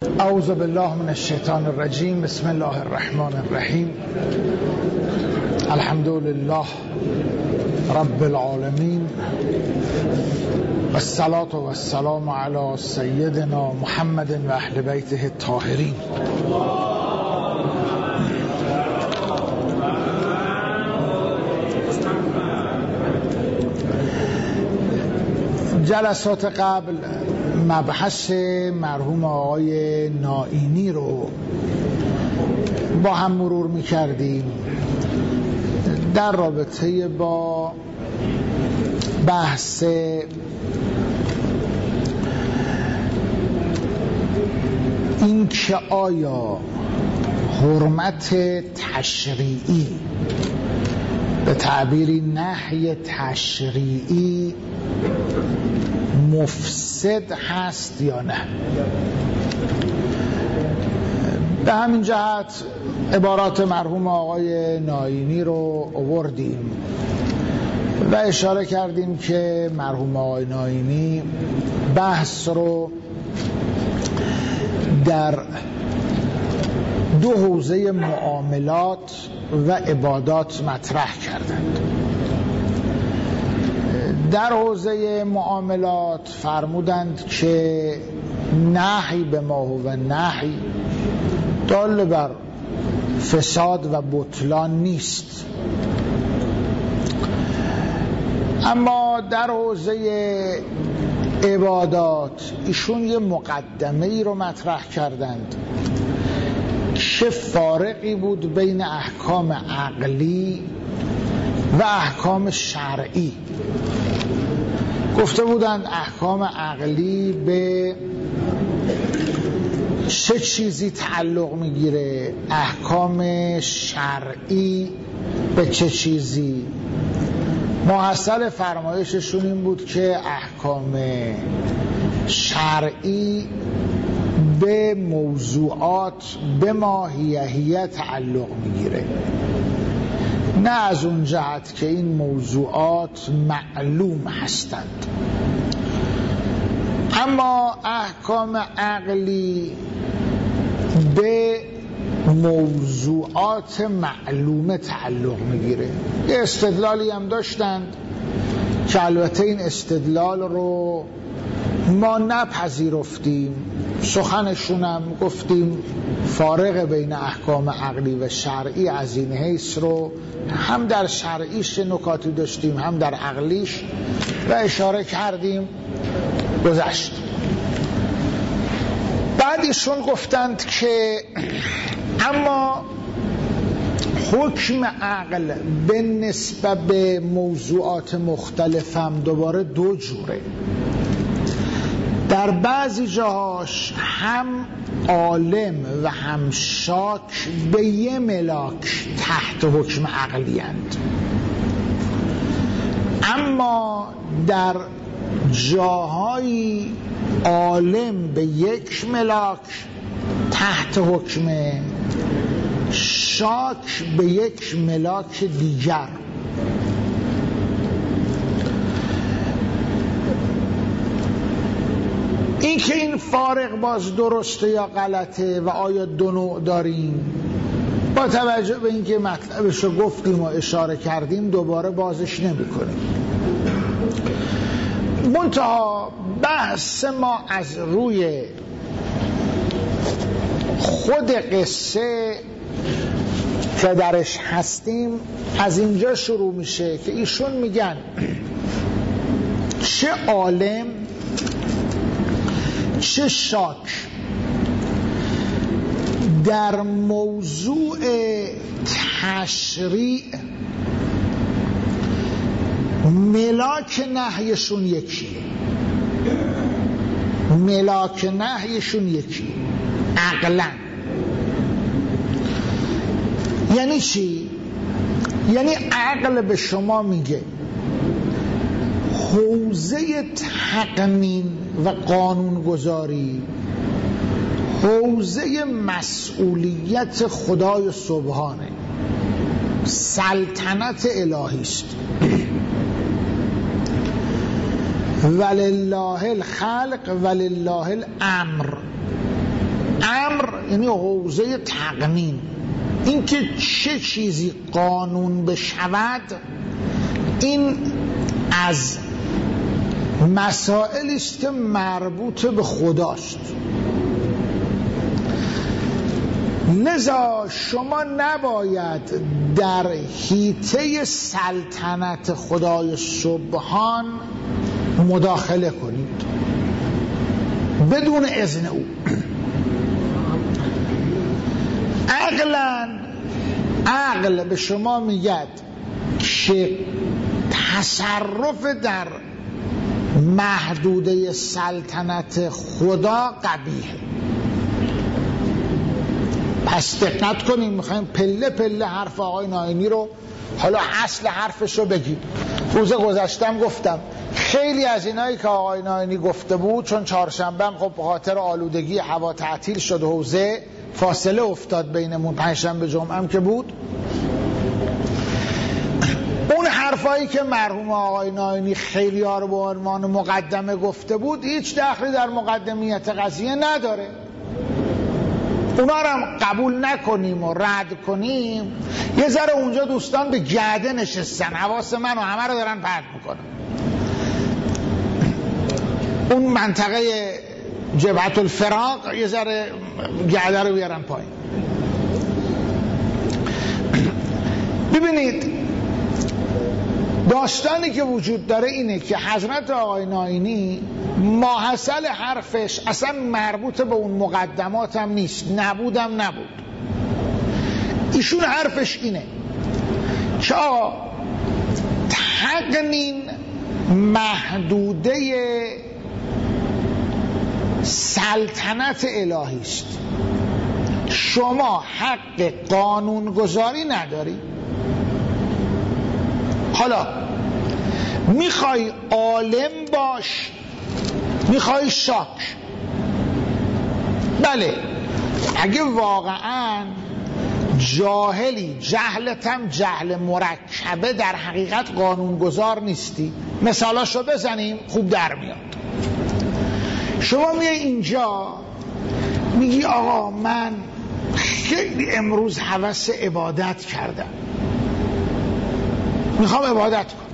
اعوذ بالله من الشیطان الرجیم. بسم الله الرحمن الرحیم. الحمد لله رب العالمین و الصلاة و السلام علی سیدنا محمد و اهل بیته الطاهرین. جلسات قبل مبحث مرحوم آقای نائینی رو با هم مرور می‌کردیم در رابطه با بحث این که آیا حرمت تشریعی به تعبیری نهی تشریعی مفسد هست یا نه. به همین جهت عبارات مرحوم آقای نائینی رو آوردیم و اشاره کردیم که مرحوم آقای نائینی بحث رو در دو حوزه معاملات و عبادات مطرح کردند. در حوزه معاملات فرمودند که نهی به ما هو نهی دال بر فساد و بطلان نیست، اما در حوزه عبادات ایشون یه مقدمه ای رو مطرح کردند که فارقی بود بین احکام عقلی و احکام شرعی. گفته بودند احکام عقلی به چه چیزی تعلق میگیره، احکام شرعی به چه چیزی. محصل فرمایششون این بود که احکام شرعی به موضوعات به ماهیه تعلق میگیره، نه از اون جهت که این موضوعات معلوم هستند. اما احکام عقلی به موضوعات معلومه تعلق میگیره. یه استدلالی هم داشتند که البته این استدلال رو ما نپذیرفتیم، سخنشونم گفتیم فارق بین احکام عقلی و شرعی از این حیث رو هم در شرعیش نکاتی داشتیم هم در عقلیش و اشاره کردیم، گذشت. بعد ایشون گفتند که اما حکم عقل به نسبت به موضوعات مختلف هم دوباره دو جوره. در بعضی جاهاش هم عالم و هم شاک به یه ملاک تحت حکم عقلی هستند، اما در جاهای عالم به یک ملاک تحت حکم، شاک به یک ملاک دیگر. این که این فارق باز درسته یا غلطه و آیا دو نوع داریم، با توجه به اینکه مطلبش رو گفتیم و اشاره کردیم دوباره بازش نمی کنیم. منتها بحث ما از روی خود قصه که درش هستیم از اینجا شروع میشه که ایشون میگن چه عالم چه شاک در موضوع تشریع ملاک نهیشون یکی، ملاک نهیشون یکی عقلا. یعنی چی؟ یعنی عقل به شما میگه حوزه تقنین و قانونگذاری حوزه مسئولیت خدای سبحانه، سلطنت الهی است. ولله الخلق ولله الامر. یعنی حوزه تقنین، این که چه چیزی قانون بشود، این از مسائلی است که مربوط به خداست. لذا شما نباید در حیطه سلطنت خدای سبحان مداخله کنید بدون اذن او. عقل به شما میگد که تصرف در محدوده سلطنت خدا قبیحه. پس دقت کنیم، میخوایم پله پله حرف آقای ناینی رو، حالا اصل حرفش رو بگیم. روز گذشتم گفتم خیلی از اینایی که آقای ناینی گفته بود، چون چهارشنبه هم خب به خاطر آلودگی هوا تعطیل شد، حوزه فاصله افتاد بینمون، پنجشنبه جمعه هم که بود، اون حرفایی که مرحوم آقای ناینی خیلی ها رو به عنوان مقدمه گفته بود هیچ دخلی در مقدمیت قضیه نداره. اونا رو هم قبول نکنیم و رد کنیم، یه ذره اونجا دوستان به گرده نشستن، حواس من و همه رو دارن پرت میکنن. اون منطقه جبهت الفراق یه ذره گرده رو بیارن پایین. ببینید داستانی که وجود داره اینه که حضرت آقای ناینی ماحصل حرفش اصلا مربوط به اون مقدمات هم نیست، نبود. ایشون حرفش اینه که آقا تقنین محدوده سلطنت الهی است، شما حق قانونگذاری نداری. حالا میخوای عالم باش، میخوای شاک، بله اگه واقعا جاهلی، جهلتم جهل مرکبه، در حقیقت قانونگذار نیستی، مثالاشو بزنیم خوب در میاد. شما میای اینجا میگی آقا من خیلی امروز هوس عبادت کردم، میخوام عبادت کنم،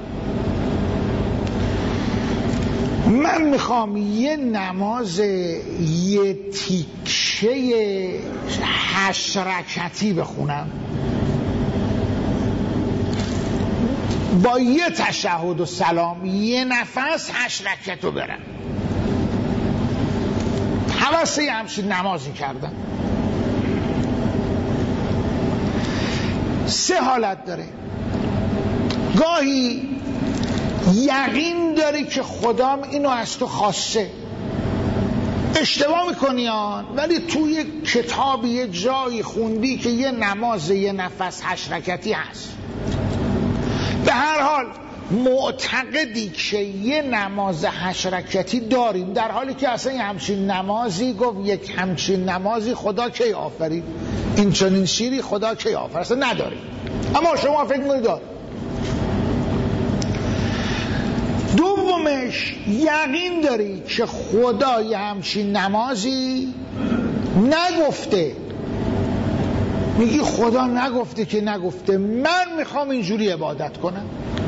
من میخوام یه نماز یه تیکه 8 رکعتی بخونم با یه تشهد و سلام، یه نفس 8 رکعت رو برم. حواسه همچین نمازی کردم. 3 حالت داره. گاهی یقین داری که خدام اینو از تو خواسته، اشتباه میکنی ولی توی کتابی یه جایی خوندی که یه نماز یه نفس 8 رکعتی هست. به هر حال معتقدی که یه نماز 8 رکعتی داریم، در حالی که اصلا همچین نمازی گفت، یک همچین نمازی خدا کی آفرید، این چنین شیری خدا کی آفرید، اصلا نداریم، اما شما فکر میکنید داریم. دومش یقین داری که خدا یه همچین نمازی نگفته، میگی خدا نگفته که نگفته، من میخوام اینجوری عبادت کنم.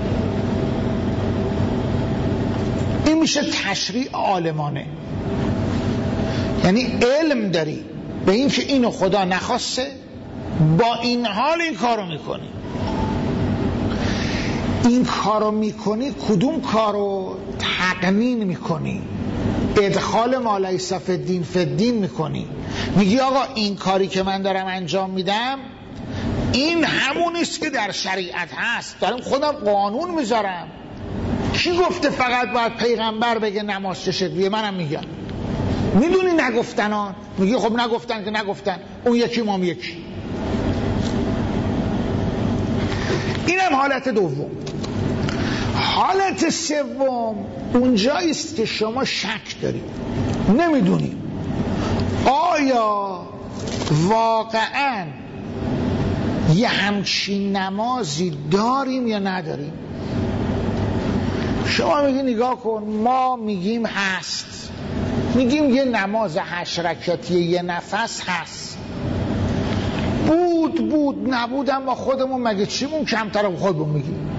این میشه تشریع عالمانه، یعنی علم داری به این که اینو خدا نخواسته، با این حال این کارو میکنی. این کارو میکنی، کدوم کارو تقنین میکنی، ادخال ما لیس فی الدین فی الدین میکنی. میگی آقا این کاری که من دارم انجام میدم این همونیست که در شریعت هست، دارم خودم قانون میذارم. کی گفته فقط باید پیغمبر بگه نماز چه شکلیه؟ منم میگم. میدونی نگفتن میگی خب نگفتن که نگفتن، اون یکی مام یکی. اینم حالت دوم. حالت سوم اونجایی است که شما شک دارید، نمیدونی آیا واقعا یه همچین نمازی داریم یا نداریم. شما میگی نگاه کن، ما میگیم هست، میگیم یه نماز 8 رکعتی یه نفس هست، بود نبود، اما خودمون مگه چیمون کمتر از خودمون میگیم؟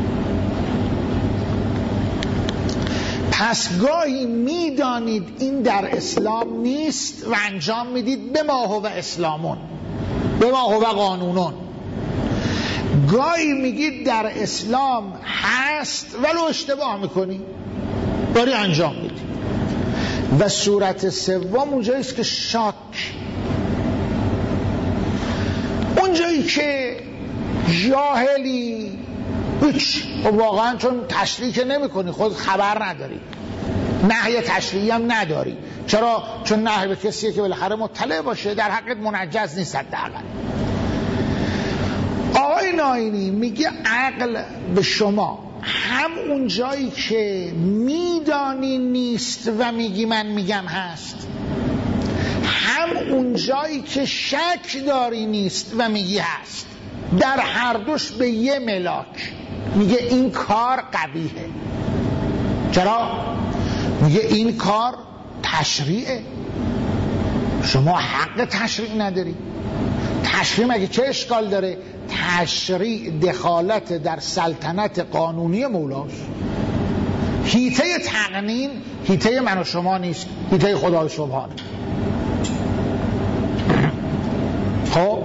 پس گاهی میدانید این در اسلام نیست و انجام میدید به ما هو اسلامون، به ما هو قانونون. گاهی میگید در اسلام هست ولو اشتباه میکنی داری انجام میدی. و صورت سوم اونجاییست که شاک، اونجایی که جاهلی هیچ واقعا چون تشریع که نمی کنی خود خبر نداری، نهی تشریعی هم نداری. چرا؟ چون نهی به کسیه که بالاخره مطلع باشه، در حقت منجز نیست. حداقل آقای ناینی میگه عقل به شما هم اون جایی که میدانی نیست و میگی من میگم هست، هم اون جایی که شک داری نیست و میگی هست، در هر دوش به یه ملاک میگه این کار قبیحه. چرا؟ میگه این کار تشریعه، شما حق تشریع نداری. تشریع مگه چه اشکال داره؟ تشریع دخالت در سلطنت قانونی مولاست. حیطه تقنین حیطه من و شما نیست، حیطه خدای سبحانه. خب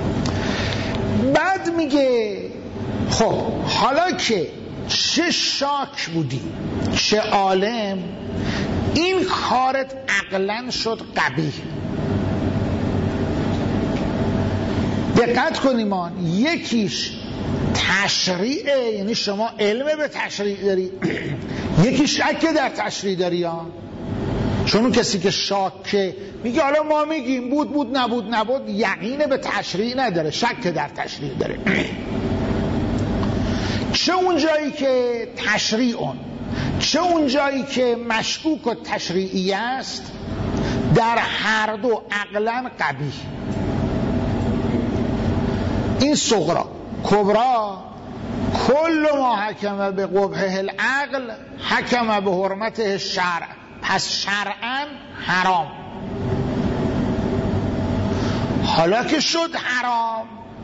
بعد میگه خب حالا که چه شاک بودی چه عالم، این کارت عقلن شد قبیح. دقت کنیم، یکیش تشریعه، یعنی شما علم به تشریع داری، یکی شک در تشریع داری ها. چون اون کسی که شاکه میگه حالا ما میگیم بود نبود، یقین به تشریع نداره، شک در تشریع داره. چه اون جایی که تشریعون، چه اون جایی که مشکوک و تشریعی است، در هر دو عقلا قبیح. این صغرا کبرا کل ما حکم به قبحه العقل حکم به حرمته شرع، پس شرعاً حرام. حالا که شد حرام،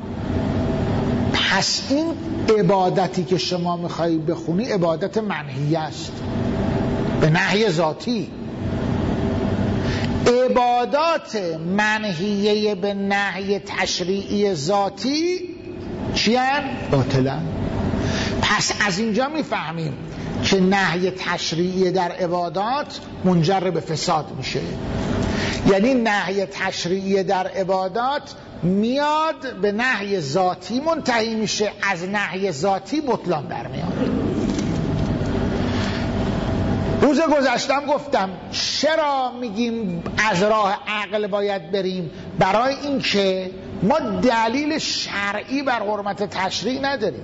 پس این عبادتی که شما میخوایی بخونی عبادت منهی است، به نهی ذاتی. عبادات منهیه به نهی تشریعی ذاتی چیان؟ باطلن. پس از اینجا میفهمیم که نهی تشریعی در عبادات منجر به فساد میشه. یعنی نهی تشریعی در عبادات میاد به نهی ذاتی منتهی میشه، از نهی ذاتی بطلان در میاد. روز گذشتم گفتم چرا میگیم از راه عقل باید بریم؟ برای اینکه ما دلیل شرعی بر حرمت تشریع نداریم.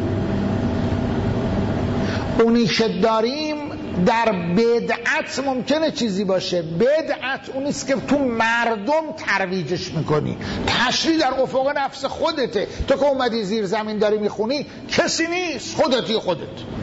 اونی که داریم در بدعت ممکنه چیزی باشه. بدعت اونیست که تو مردم ترویجش میکنی. تشریع در افق نفس خودته. تو که اومدی زیر زمین داری میخونی، کسی نیست، خودتی خودت.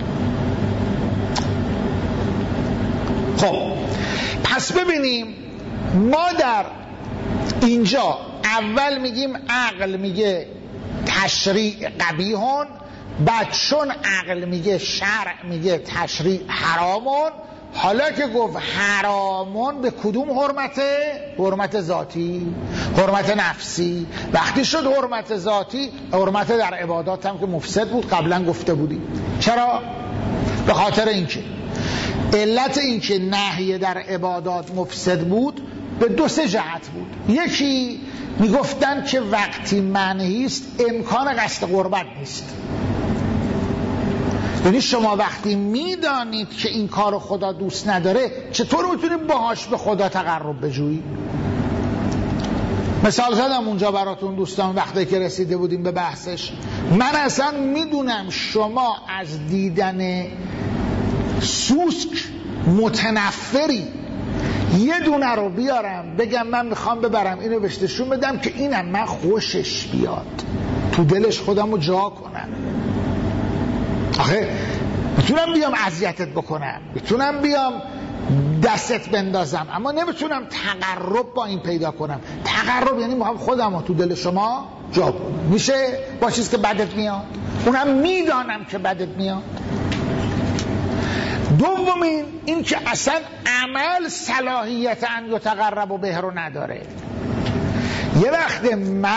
خب پس ببینیم، ما در اینجا اول میگیم عقل میگه تشریع قبیحون، بعد چون عقل میگه شرع میگه تشریع حرامون. حالا که گفت حرامون به کدوم حرمته؟ حرمت ذاتی، حرمت نفسی. وقتی شد حرمت ذاتی، حرمت در عبادات هم که مفسد بود، قبلا گفته بودیم. چرا؟ به خاطر اینکه علت اینکه نهی در عبادات مفسد بود به 2-3 جهت بود. یکی میگفتن که وقتی منهیست امکان قصد قربت نیست. یعنی شما وقتی میدانید که این کارو خدا دوست نداره، چطور میتونید باهاش به خدا تقرب بجویی؟ مثال زدم اونجا براتون دوستان وقتی که رسیده بودیم به بحثش. من اصلا میدونم شما از دیدن سوسک متنفری، یه دونه رو بیارم بگم من میخوام ببرم اینو بهشتشون بدم که اینم من خوشش بیاد، تو دلش خودم رو جا کنم. آخه میتونم بیام اذیتت بکنم، میتونم بیام دستت بندازم، اما نمیتونم تقرب با این پیدا کنم. تقرب یعنی میخوام خودم رو تو دل شما جا کنم. میشه با چیز که بدت میاد، اونم میدانم که بدت میاد. دومین این که اصلا عمل صلاحیت ان یتقرب به رو نداره. یه وقت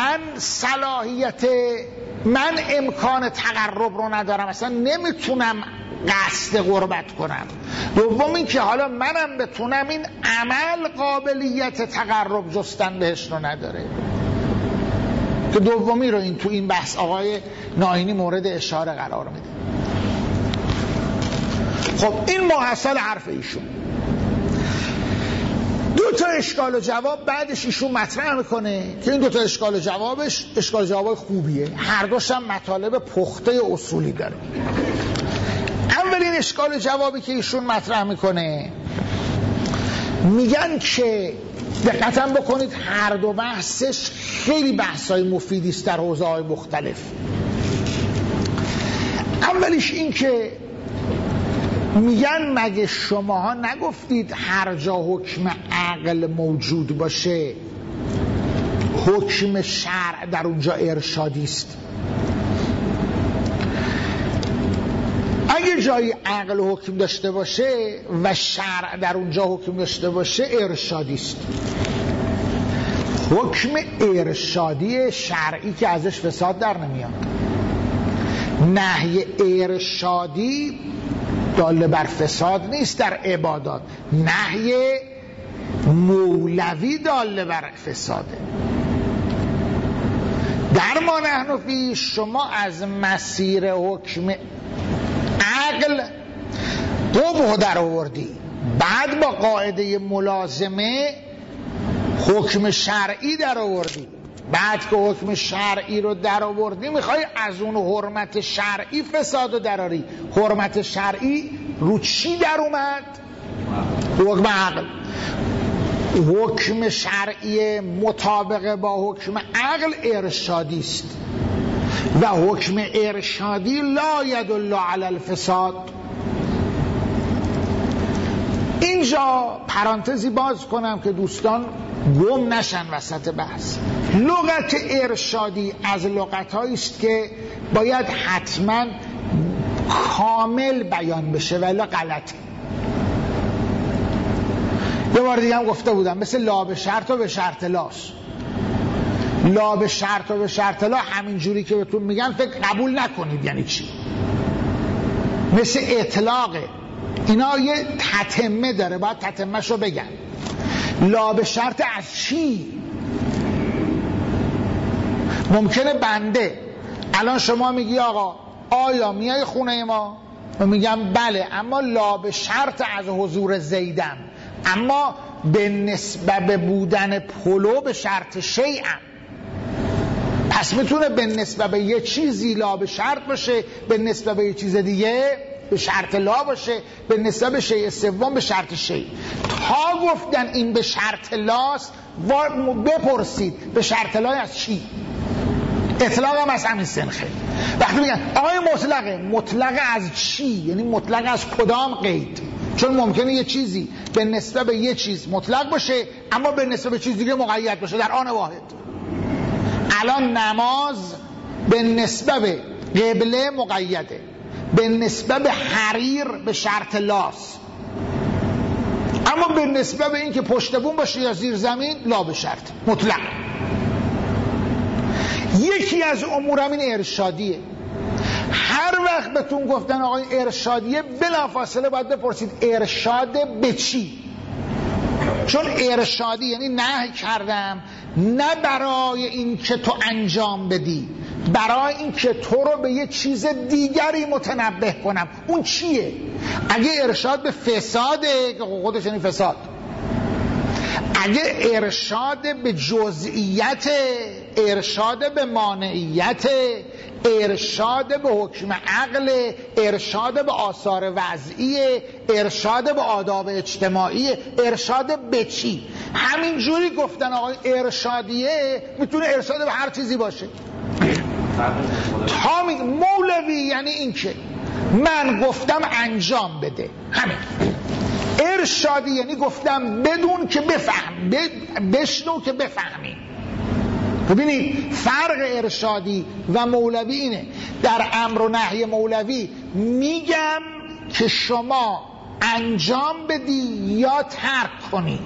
من امکان تقرب رو ندارم، اصلا نمیتونم قصد قربت کنم. دوم این که حالا منم بتونم، این عمل قابلیت تقرب جستن بهش رو نداره. که دومی رو این تو این بحث آقای ناینی مورد اشاره قرار میده. خب این محصل حرف ایشون. دو تا اشکال و جواب بعدش ایشون مطرح میکنه که این دو تا اشکال و جوابش اشکال و جواب خوبیه، هر دوش هم مطالب پخته اصولی داره. اولین اشکال و جوابی که ایشون مطرح میکنه، میگن که دقیقاً بکنید هر دو بحثش خیلی بحثای مفیدی است در حوزه‌های مختلف. اولیش این که میگن مگه شماها نگفتید هر جا حکم عقل موجود باشه حکم شرع در اونجا ارشادی است؟ اگه جایی عقل حکم داشته باشه و شرع در اونجا حکم داشته باشه ارشادی است. حکم ارشادی شرعی که ازش فساد در نمیاد. نهی ارشادی داله بر فساد نیست در عبادات، نهی مولوی داله بر فساده. در ما نحن فی، شما از مسیر حکم عقل قبح در آوردی، بعد با قاعده ملازمه حکم شرعی در آوردی، بعد که حکم شرعی رو در آوردی میخوای از اون حرمت شرعی فساد رو دراری. حرمت شرعی رو چی در اومد؟ حکم عقل. حکم شرعی مطابق با حکم عقل ارشادی است و حکم ارشادی لا یدل علی الفساد. اینجا پرانتزی باز کنم که دوستان گم نشن وسط بحث. لغت ارشادی از لغت‌هایی است که باید حتما کامل بیان بشه ولی غلطه. یه بار دیگه هم گفته بودم مثل لا به شرط و به شرط لاست. لا به شرط و به شرط لا همین جوری که بهتون میگن فکر قبول نکنید یعنی چی. مثل اطلاقه، اینا یه تتمه داره، باید تتمه شو بگن. لا به شرط از چی؟ ممکنه بنده الان شما میگی آقا آیا میای خونه ما؟ و میگم بله، اما لا به شرط از حضور زیدم، اما به نسبت به بودن پلو به شرط شیئم. پس میتونه به نسبت به یه چیزی لا به شرط باشه، به نسبت به یه چیز دیگه به شرط لا باشه، به نسبت به شیء سوم به شرط شیء. تا گفتن این به شرط لاست بپرسید به شرط لا از چی؟ اطلاق هم از همین سنخه. وقتی میگن آقای مطلقه، مطلق از چی؟ یعنی مطلق از کدام قید؟ چون ممکنه یه چیزی به نسبت به یه چیز مطلق باشه اما به نسبت به چیز دیگه مقید باشه در آن واحد. الان نماز به نسبت به قبله مقیده، به نسبت به حریر به شرط لاس، اما به نسبت به این که پشت بوم باشه یا زیر زمین لا به شرط مطلق. یکی از امور همین ارشادیه. هر وقت بهتون گفتن آقای ارشادیه بلافاصله باید بپرسید ارشاد به چی؟ چون ارشادی یعنی نهی کردم نه برای این که تو انجام بدی، برای این که تو رو به یه چیز دیگری متنبه کنم. اون چیه؟ اگه ارشاد به فساده که خودش یعنی فساد، اگه ارشاد به جزئیت، ارشاد به مانعیت، ارشاد به حکم عقل، ارشاد به آثار وضعی، ارشاد به آداب اجتماعی، ارشاد به چی؟ همین جوری گفتن آقای ارشادیه میتونه ارشاد به هر چیزی باشه. تا مولوی یعنی این که من گفتم انجام بده، همین. ارشادی یعنی گفتم بدون که بفهم، بشنو که بفهمی. ببینید فرق ارشادی و مولوی اینه. در امر و نهی مولوی میگم که شما انجام بدی یا ترک کنی،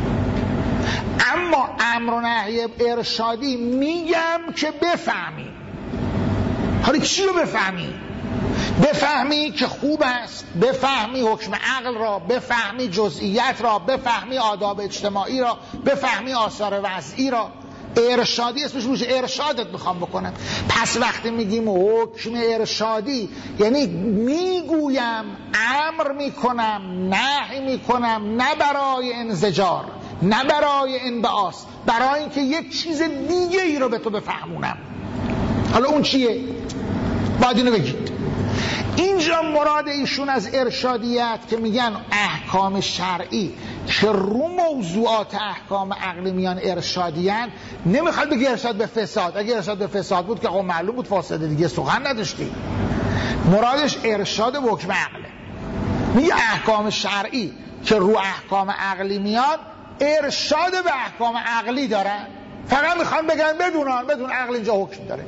اما امر و نهی ارشادی میگم که بفهمی. حالا چی رو بفهمی؟ بفهمی که خوب است، بفهمی حکم عقل را، بفهمی جزئیات را، بفهمی آداب اجتماعی را، بفهمی آثار وضعی را. ارشادی اسمش میشه، ارشادت میخوام بکنم. پس وقتی میگیم حکم ارشادی یعنی میگویم، امر میکنم، نهی میکنم، نه برای انزجار، نه برای انبعاث، برای اینکه یک چیز دیگه ای رو به تو بفهمونم. حالا اون چیه؟ باید اینو بگید. اینجا مراد ایشون از ارشادیت که میگن احکام شرعی که رو موضوعات احکام عقلی میان ارشادیان، نمیخواد بگه ارشاد به فساد. اگه ارشاد به فساد بود که معلوم بود فاسده دیگه، سخن نداشتی. مرادش ارشاد به حکم عقله. میگه احکام شرعی که رو احکام عقلی میان ارشاد به احکام عقلی دارن، فقط میخوان بگن بدون عقل اینجا حکم داره.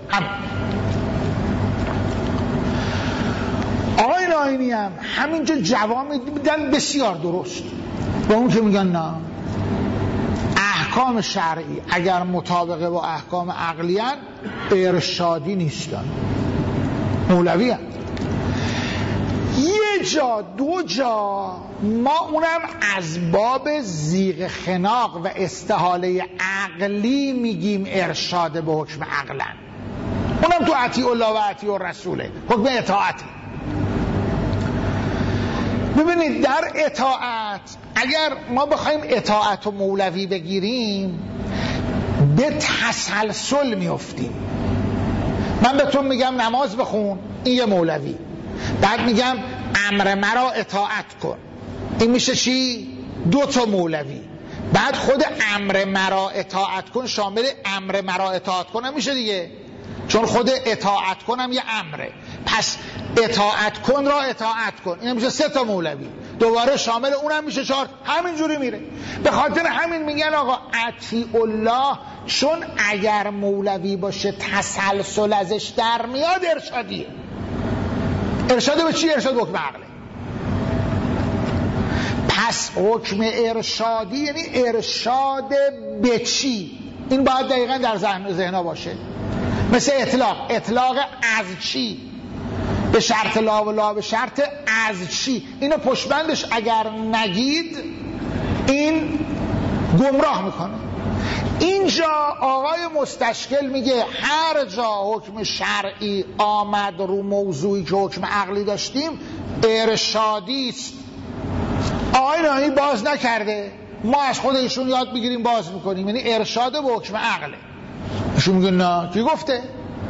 آقای ناینی هم همینجا جواب میدن بسیار درست، با اون که میگن نه، احکام شرعی اگر مطابقه با احکام عقلی هن ارشادی نیستن، مولوی هن. یه جا دو جا ما اونم از باب زیغ خناق و استحاله عقلی میگیم ارشاد به حکم عقلن، اونم تو اطیع الله و اطیع الرسوله، حکم اطاعت. ببینید در اطاعت اگر ما بخوایم اطاعت و مولوی بگیریم به تسلسل میافتیم. من بهتون میگم نماز بخون، این یه مولوی. بعد میگم امر مرا اطاعت کن، این میشه چی؟ دو تا مولوی. بعد خود امر مرا اطاعت کن شامل امر مرا اطاعت کنم میشه دیگه، چون خود اطاعت کنم یه امره. پس اطاعت کن را اطاعت کن، این میشه سه تا مولوی، دوباره شامل اونم میشه چهار. همینجوری میره. به خاطر همین میگن آقا اطیع الله، چون اگر مولوی باشه تسلسل ازش در میاد ارشادیه. ارشاد به چی؟ ارشاد حکم عقله. پس حکم ارشادی یعنی ارشاد به چی؟ این باید دقیقا در ذهنها باشه. مثل اطلاق از چی؟ به شرط لا و لا به شرط از چی؟ اینو پشتبندش اگر نگید این گمراه میکنه. اینجا آقای مستشکل میگه هر جا حکم شرعی آمد رو موضوعی که حکم عقلی داشتیم ارشادی است. آقای ناینی باز نکرده، ما از خود ایشون یاد بگیریم باز میکنیم، یعنی ارشاد به حکم عقله. ایشون میگه نه، کی گفته؟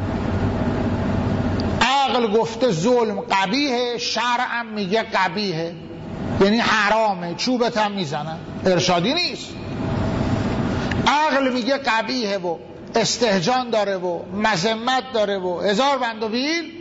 عقل گفته ظلم قبیحه، شرعم میگه قبیحه، یعنی حرامه، چوبت هم میزنن. ارشادی نیست. عقل میگه قبیحه و استهجان داره و مذمت داره و هزار بند و بیل،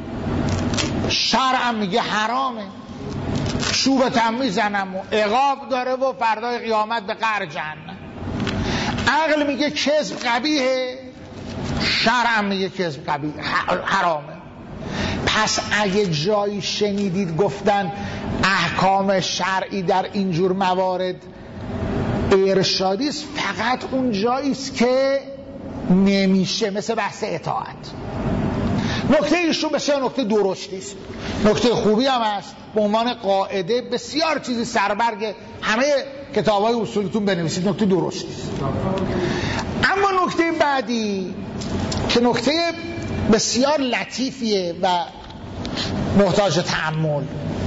شرعم میگه حرامه، چوبت هم میزنم و عقاب داره و فردای قیامت به قعر جهنم. عقل میگه کذب قبیحه، شرعم میگه کذب قبیحه، حرامه. پس اگه جایی شنیدید گفتن احکام شرعی در اینجور موارد ارشادی است، فقط اون جایی است که نمیشه، مثل بحث اطاعت. نکته ایشون بسیار نکته درستی است، نکته خوبی هم است. به عنوان قاعده بسیار چیزی سربرگ همه کتاب‌های اصولتون بنویسید، نکته درستی است. اما نکته بعدی که نکته بسیار لطیفیه و محتاج تأمل،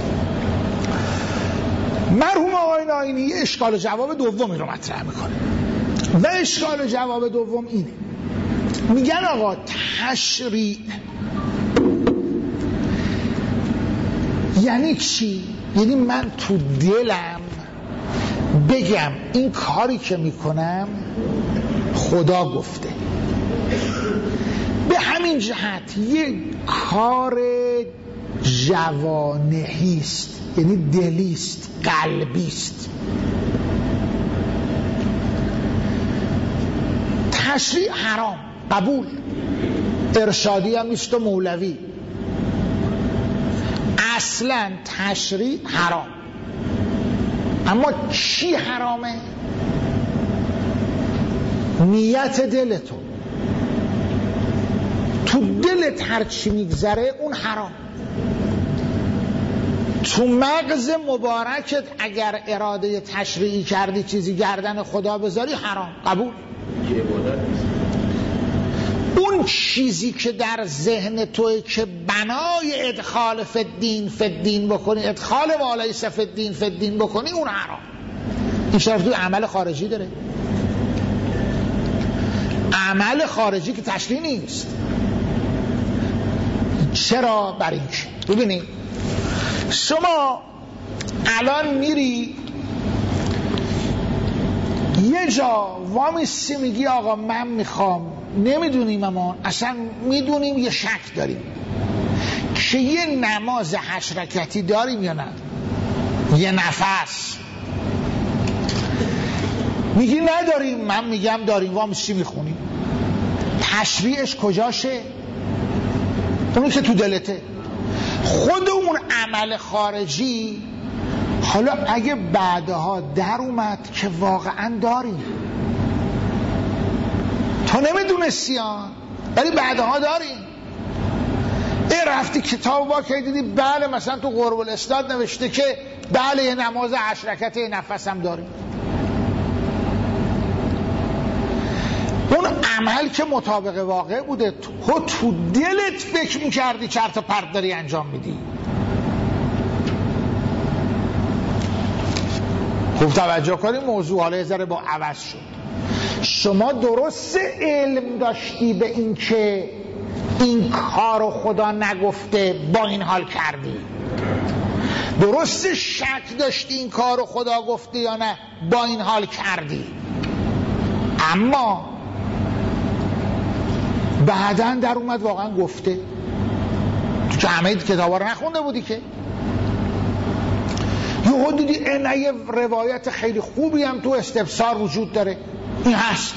مرحوم آقای ناینی یه اشکال جواب دومی رو مطرح میکنه و اشکال جواب دوم اینه، میگن آقا تشریع یعنی چی؟ یعنی من تو دلم بگم این کاری که میکنم خدا گفته. به همین جهت یه کار جوانحیست، یعنی دلیست، قلبیست. تشریع حرام، قبول، ارشادی هم نیست و مولوی، اصلا تشریع حرام. اما چی حرامه؟ نیت دلتو، تو دلت هر چی میگذره اون حرام. تو مغز مبارکت اگر اراده تشریعی کردی چیزی گردن خدا بذاری حرام، قبول. اون چیزی که در ذهن توی که بنای ادخال فدین بکنی، ادخال ما لیس فدین بکنی، اون حرام. این شرف توی عمل خارجی داره. عمل خارجی که تشریع نیست. چرا؟ برای اینکه ببینید شما الان میری یه جا وامیستی میگی آقا من میخوام، نمیدونیم اما اصلا میدونیم یه شک داریم که یه نماز 8 رکعتی داریم یا نه، یه نفس میگی نداریم، من میگم داریم، وامیستی میخونیم. تشریعش کجاشه؟ اونی که تو دلته. خود اون عمل خارجی حالا اگه بعدها در اومد که واقعا داریم، تو نمیدونستی ولی بعدها داریم. رفتی کتاب با که دیدی بله مثلا تو قرب الاسناد نوشته که بله یه نماز 8 رکعت یه نفس هم داریم. اون عمل که مطابق واقع بوده، تو دلت فکر میکردی چرت و پرت داری انجام میدی. خوب توجه کنی موضوع حالا یه ذره با عوض شد. شما درست علم داشتی به این که این کارو خدا نگفته، با این حال کردی. درست شک داشتی این کارو خدا گفته یا نه، با این حال کردی. اما بعداً در اومد واقعا گفته. تو که همه کتابا رو نخونده بودی که یهو دیدی یه روایت خیلی خوبی هم تو استبصار وجود داره. این هست.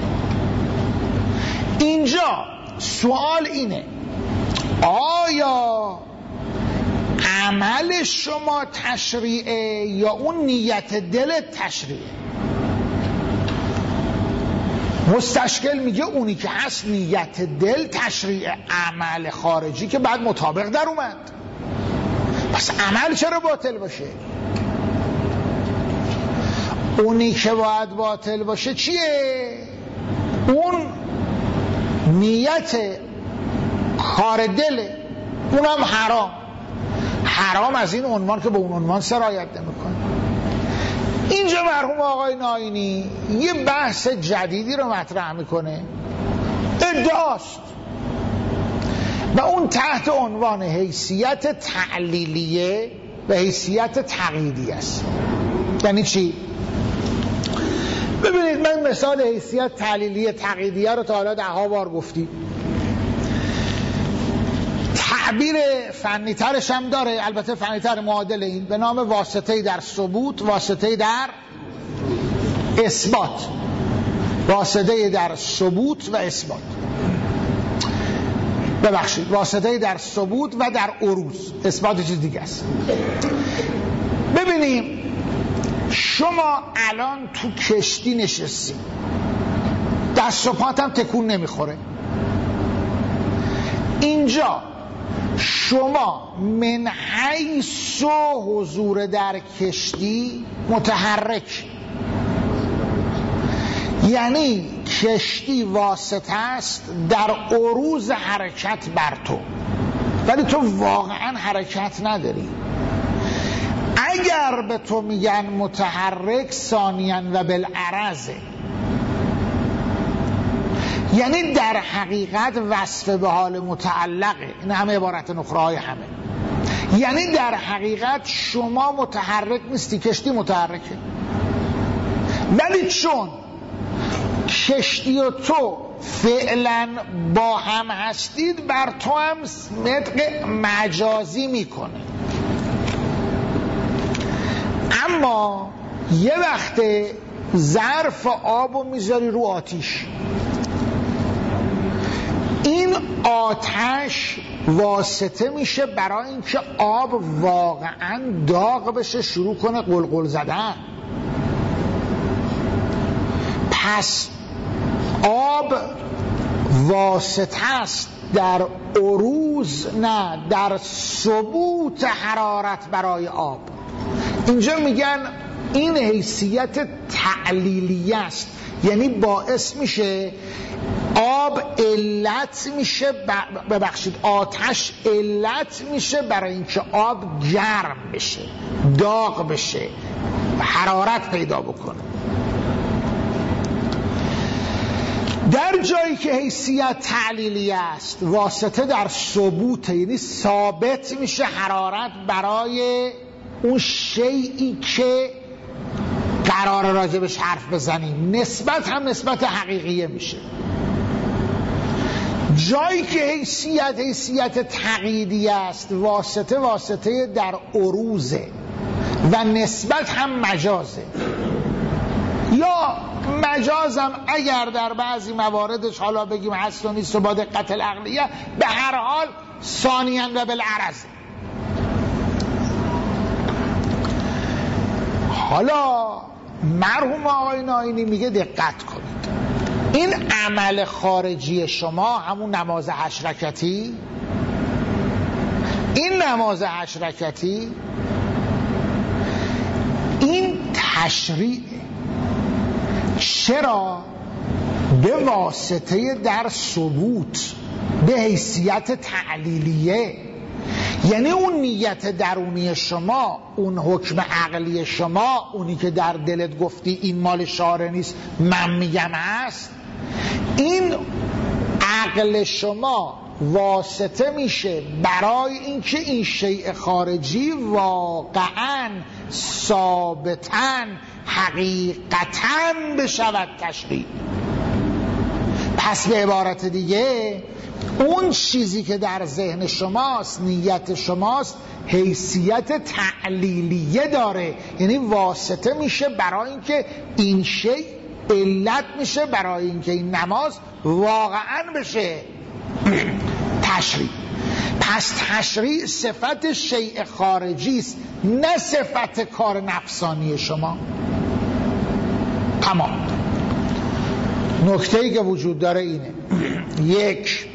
اینجا سوال اینه آیا عمل شما تشریعه یا اون نیت دلت تشریعه؟ مستشکل میگه اونی که هست نیت دل تشریع، عمل خارجی که بعد مطابق در اومد. پس عمل چرا باطل باشه؟ اونی که باید باطل باشه چیه؟ اون نیت کار دله، اونم حرام از این عنوان که به اون عنوان سرایت نمیکنه. اینجا مرحوم آقای ناینی یه بحث جدیدی رو مطرح میکنه، ادعاست و اون تحت عنوان حیثیت تعلیلیه و حیثیت تقییدی است. یعنی چی؟ ببینید من مثال حیثیت تعلیلیه تقییدیه رو تا حالا 10 بار گفتیم. تعبیر فنی ترش هم داره، البته فنی تر معادل این، به نام واسطه در ثبوت، واسطه در اثبات. واسطه در ثبوت و اثبات، ببخشید واسطه در ثبوت و در عروض، اثبات چیز دیگه است. ببینیم شما الان تو کشتی نشستی، دست و پاتم تکون نمیخوره. اینجا شما من حیث حضور در کشتی متحرک، یعنی کشتی واسطه است در عروض حرکت بر تو، ولی تو واقعا حرکت نداری. اگر به تو میگن متحرک ثانیاً و بالعرض، یعنی در حقیقت وصف به حال متعلقه. این همه عبارت نخره‌های همه. یعنی در حقیقت شما متحرک نیستی، کشتی متحرکه. ولی چون کشتی و تو فعلا با هم هستید، بر تو هم نطق مجازی میکنه. اما یه وقت ظرف آب رو میذاری رو آتیش، این آتش واسطه میشه برای اینکه آب واقعا داغ بشه، شروع کنه قلقل زدن. پس آب واسطه است در عروض، نه در ثبوت حرارت برای آب. اینجا میگن این حیثیت تعلیلی است، یعنی باعث میشه آب علت میشه، آتش علت میشه برای اینکه آب گرم بشه، داغ بشه، حرارت پیدا بکنه. در جایی که حیثیت تعلیلی است، واسطه در ثبوت، یعنی ثابت میشه حرارت برای اون شیئی که قرار راجبش حرف بزنیم، نسبت هم نسبت حقیقیه میشه. جایی که حیثیت تقییدی است، واسطه در عروضه و نسبت هم مجازه. یا مجازم اگر در بعضی مواردش حالا بگیم هست و نیست و با دقت العقلیه، به هر حال ثانیاً و بالعرض. حالا مرحوم آقای ناینی میگه دقت کنید، این عمل خارجی شما، همون نماز 8 رکعتی، این نماز 8 رکعتی این تشریع. چرا؟ به واسطه در ثبوت، به حیثیت تعلیلیه. یعنی اون نیت درونی شما، اون حکم عقلی شما، اونی که در دلت گفتی این مال شارع نیست من میگم هست، این عقل شما واسطه میشه برای اینکه این شیء خارجی واقعا ثابتاً حقیقتاً بشود تشریع. پس به عبارت دیگه اون چیزی که در ذهن شماست، نیت شماست، حیثیت تعلیلیه داره، یعنی واسطه میشه برای اینکه این شیء علت میشه برای اینکه این نماز واقعا بشه تشریع. پس تشریع صفت شیء خارجی است، نه صفت کار نفسانی شما. تمام. نکته‌ای که وجود داره اینه: یک،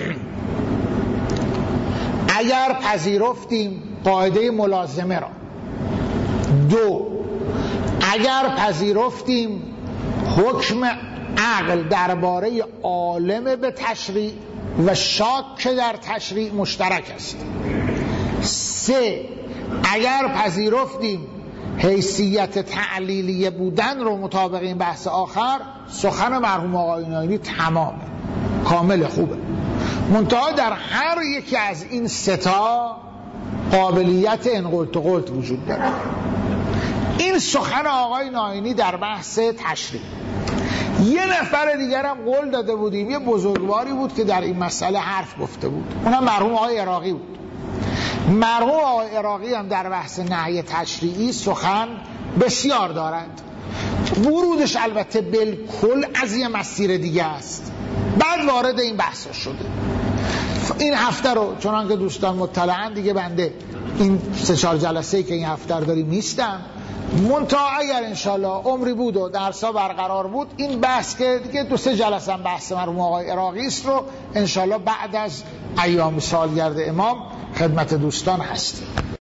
اگر پذیرفتیم قاعده ملازمه را، دو، اگر پذیرفتیم حکم عقل درباره عالم به تشریع و شاک در تشریع مشترک است، سه، اگر پذیرفتیم حیثیت تعلیلیه بودن رو مطابق این بحث آخر، سخن مرحوم آقای ناینی تمام کامل خوبه. منتها در هر یکی از این ستا قابلیت انقلت و قلت وجود داره. این سخن آقای ناینی در بحث تشریع. یه نفر دیگر هم قول داده بودیم، یه بزرگواری بود که در این مسئله حرف گفته بود، اونم مرحوم آقای عراقی بود. مرحوم آقای عراقی هم در بحث نهی تشریعی سخن بسیار دارند. ورودش البته بالکل از یه مسیر دیگه است، بعد وارد این بحث شده. این هفته رو چنان که دوستان مطلعن دیگه بنده این 3-4 جلسه‌ای که این هفته داریم نیستم، منتها اگر انشالله عمری بود و درسا برقرار بود، این بحث که دیگه 2-3 جلسه هم بحث مرحوم آقای عراقی است رو انشالله بعد از ایام سالگرد امام خدمت دوستان هستیم.